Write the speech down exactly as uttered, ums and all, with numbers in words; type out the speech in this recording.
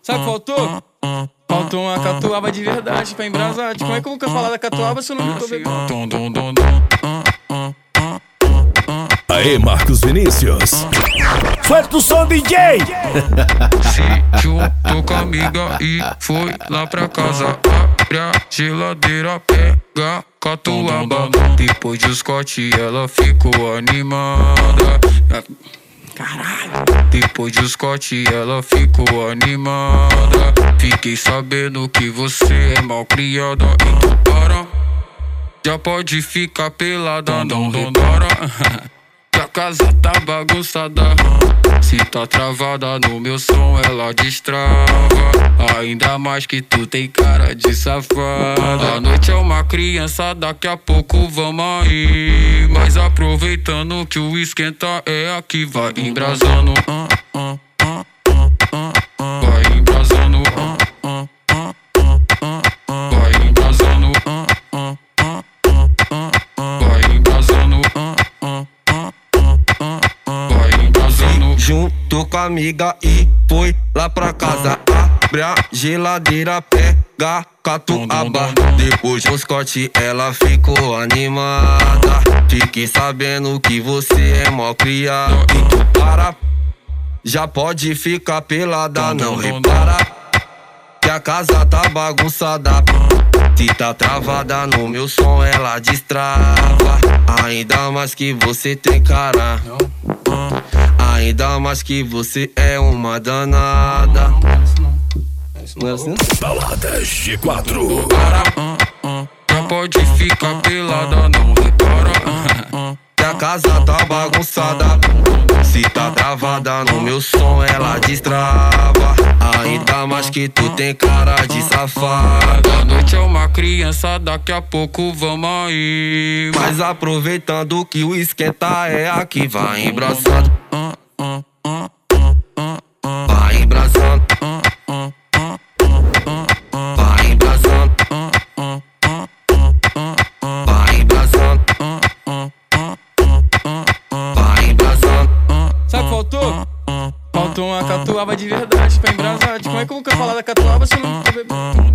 Sabe o que faltou? Faltou uma catuaba de verdade pra embrasar. Como é que eu nunca falar da catuaba se eu não tô bebendo? Aê, Marcos Vinícius. Solta o som, D J! Se juntou com a amiga e foi lá pra casa. Abre a geladeira, pega catuaba. Depois de Scott ela ficou animada. Caralho. Depois de Scott ela ficou animada. Fiquei sabendo que você é mal criada. Então para, já pode ficar pelada, não repara. Que a casa tá bagunçada. Se tá travada no meu som, ela destrava. Ainda mais que tu tem cara de safada. A noite é uma criança, daqui a pouco vamos aí. Mas aproveitando que o esquenta é aqui, vai embrasando. Vai embrasando. Vai embrasando. Vai embrasando. Juntou com a amiga e foi lá pra casa. Abre a geladeira, pega catuaba. Depois do Scott ela ficou animada. Fiquei sabendo que você é mó criado. Então para, já pode ficar pelada, não repara. Que a casa tá bagunçada. Se tá travada no meu som, ela destrava. Ainda mais que você tem cara. Ainda mais que você é uma danada. Não é assim? Balada G quatro. Já pode ficar pelada, não repara. Que a casa tá bagunçada. Se tá travada no meu som, ela destrava. Ainda mais que tu tem cara de safada. A noite é uma criança, daqui a pouco vamos aí. Mas aproveitando que o esquenta é aqui, vai embraçando. Vai embraçando. Vai embraçando. Vai embraçando. Vai embraçando. Sabe o que faltou? Faltou uma catuaba de verdade pra embrasar. Como é que eu nunca falar da catuaba se eu não tô bebendo?